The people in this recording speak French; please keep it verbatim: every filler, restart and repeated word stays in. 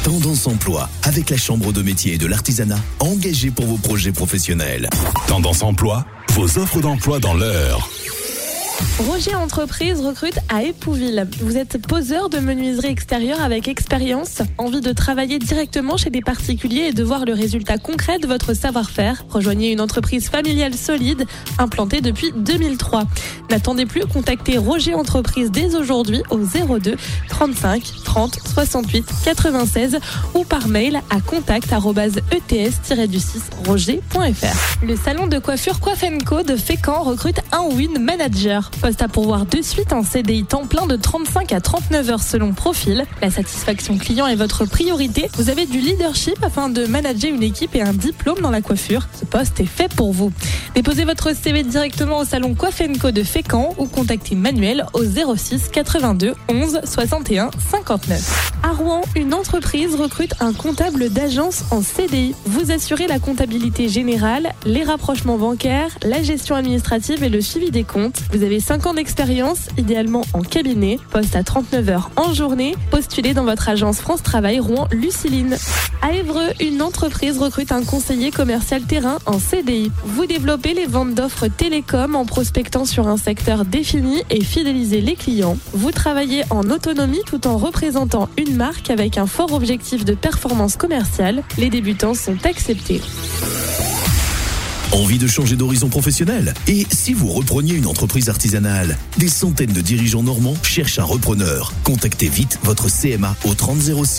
Tendance Emploi, avec la Chambre de métier et de l'artisanat, engagée pour vos projets professionnels. Tendance Emploi, vos offres d'emploi dans l'heure. Roger Entreprise recrute à Épouville. Vous êtes poseur de menuiserie extérieure avec expérience, envie de travailler directement chez des particuliers et de voir le résultat concret de votre savoir-faire. Rejoignez une entreprise familiale solide, implantée depuis deux mille trois. N'attendez plus, contactez Roger Entreprise dès aujourd'hui au zéro deux trente-cinq trente soixante-huit quatre-vingt-seize ou par mail à contact arobase e t s tiret du six roger point f r. Le salon de coiffure Coiffe and Co de Fécamp recrute un ou une manager. Poste à pourvoir de suite, en C D I temps plein de trente-cinq à trente-neuf heures selon profil. La satisfaction client est votre priorité. Vous avez du leadership afin de manager une équipe et un diplôme dans la coiffure. Ce poste est fait pour vous. Déposez votre C V directement au salon Coiffe and Co de Fécamp ou contactez Manuel au zéro six quatre-vingt-deux onze soixante et un cinquante-neuf. À Rouen, une entreprise recrute un comptable d'agence en C D I. Vous assurez la comptabilité générale, les rapprochements bancaires, la gestion administrative et le suivi des comptes. Vous avez cinq ans d'expérience, idéalement en cabinet, poste à trente-neuf heures en journée. Postulez dans votre agence France Travail Rouen Luciline. À Évreux, une entreprise recrute un conseiller commercial terrain en C D I. Vous développez les ventes d'offres télécom en prospectant sur un secteur défini et fidélisez les clients. Vous travaillez en autonomie tout en représentant une marque avec un fort objectif de performance commerciale. Les débutants sont acceptés. Envie de changer d'horizon professionnel? Et si vous repreniez une entreprise artisanale? Des centaines de dirigeants normands cherchent un repreneur. Contactez vite votre C M A au trente zéro six.